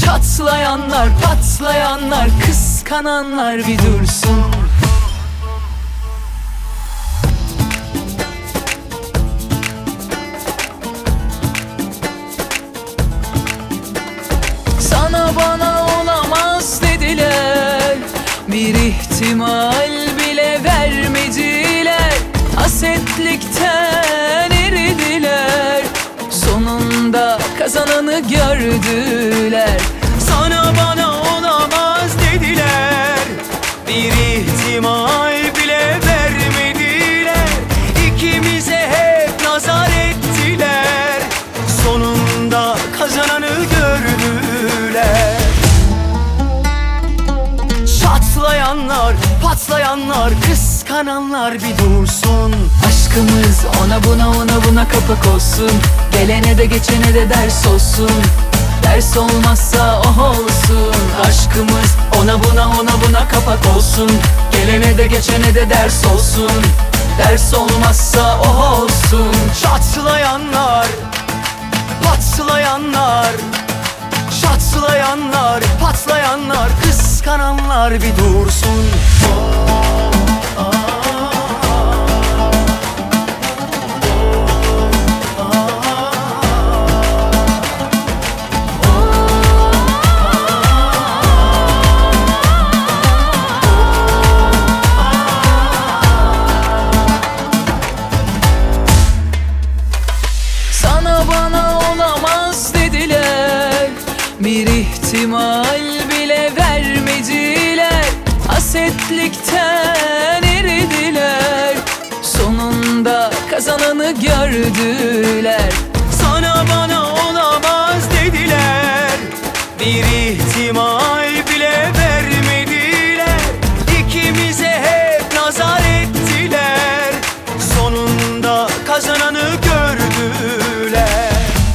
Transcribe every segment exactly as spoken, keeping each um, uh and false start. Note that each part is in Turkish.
Çatlayanlar, patlayanlar, kıskananlar bir dursun. Sana bana olamaz dediler, bir ihtimal bile vermediler. Hasetlikten eridiler, sonunda kazananı gördüler. Sana bana olamaz dediler, bir ihtimal bile vermediler. İkimize hep nazar ettiler, sonunda kazananı gördüler. Çatlayanlar, patlayanlar, kıskananlar bir dursun. Aşkımız ona buna ona buna kapak olsun. Gelene de geçene de ders olsun. Ders olmazsa oh olsun. Aşkımız ona buna ona buna kapak olsun. Gelene de geçene de ders olsun. Ders olmazsa oh olsun. Çatlayanlar, patlayanlar, çatlayanlar, patlayanlar, kıskananlar bir dursun. Sana bana olamaz dediler, bir ihtimal bile vermediler. Hasetlikten eridiler, sonunda kazananı gördüler. Sana bana olamaz dediler, bir ihtimal bile vermediler. İkimize hep nazar ettiler, sonunda kazananı gördüler.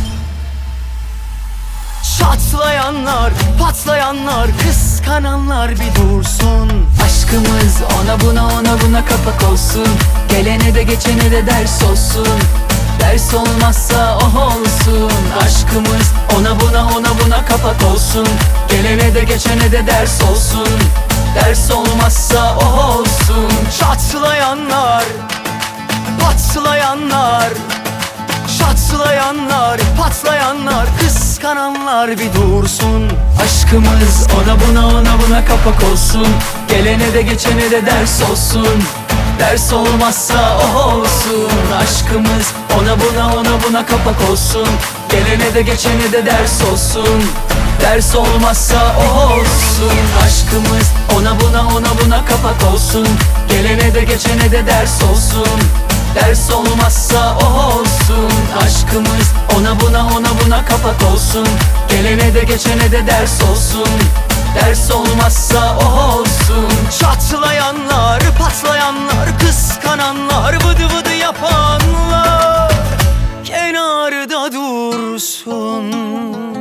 Çatlayanlar, patlayanlar, kıskananlar bir dursun. Aşkımız ona buna ona buna kapak olsun. Gelene de geçene de ders olsun. Ders olmazsa oh olsun. Aşkımız ona buna ona buna kapak olsun. Gelene de geçene de ders olsun. Ders olmazsa oh olsun. Çatlayanlar, patlayanlar, çatlayanlar, patlayanlar, kıskananlar bir dursun. Aşkımız ona buna ona buna kapak olsun. Gelene de geçene de ders olsun. Ders olmazsa oh olsun. Aşkımız ona buna ona buna kapak olsun. Gelene de geçene de ders olsun. Ders olmazsa oh olsun. Aşkımız ona buna ona buna kapak olsun. Gelene de geçene de ders olsun. Ders olmazsa oh olsun. Aşkımız ona buna ona buna kapak olsun. Gelene de geçene de ders olsun. Ders olmazsa oh olsun. Çatlayanlar, patlayanlar, kıskananlar, vıdı vıdı yapanlar kenarda dursun.